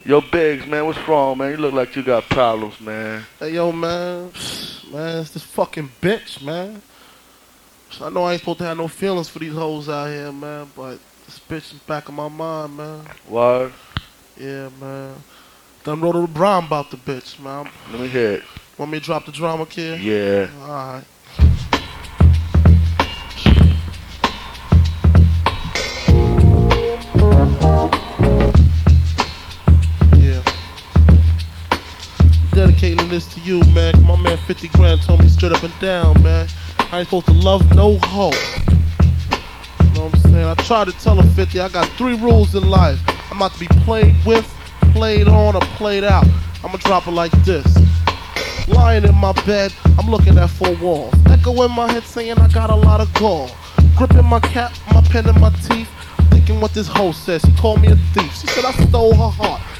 Yo, Biggs, man, what's wrong, man? You look like you got problems, man. Hey, yo, man. Man, it's this fucking bitch, man. I know I ain't supposed to have no feelings for these hoes out here, man, but this bitch is back in my mind, man. What? Yeah, man. Done wrote a rhyme about the bitch, man. Let me hear it. Want me to drop the drama, kid? Yeah. Alright. Yeah. Dedicating this to you, man. My man 50 Grand told me straight up and down, man. I ain't supposed to love no hoe. You know what I'm saying? I tried to tell her 50, I got 3 rules in life. I'm about to be played with, played on, or played out. I'ma drop it like this. Lying in my bed, I'm looking at 4 walls. Echo in my head saying I got a lot of gall. Gripping my cap, my pen in my teeth, thinking what this hoe says. She called me a thief. She said I stole her heart.